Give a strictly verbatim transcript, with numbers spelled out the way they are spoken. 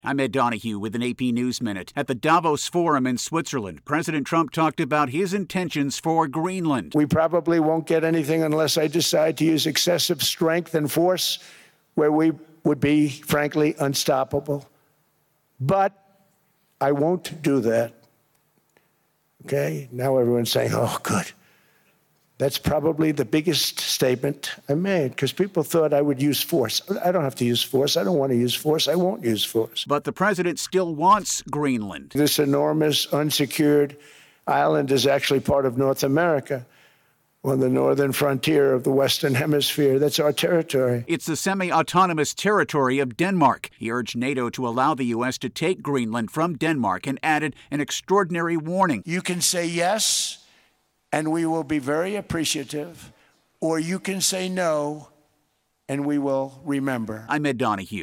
I'm Ed Donahue with an A P News Minute. At the Davos Forum in Switzerland, President Trump talked about his intentions for Greenland. We probably won't get anything unless I decide to use excessive strength and force where we would be, frankly, unstoppable. But I won't do that. Okay? Now everyone's saying, oh, good. That's probably the biggest statement I made, because people thought I would use force. I don't have to use force. I don't want to use force. I won't use force. But the president still wants Greenland. This enormous, unsecured island is actually part of North America, on the northern frontier of the Western Hemisphere. That's our territory. It's the semi-autonomous territory of Denmark. He urged NATO to allow the U S to take Greenland from Denmark and added an extraordinary warning. You can say yes, and we will be very appreciative, or you can say no, and we will remember. I'm Ed Donahue.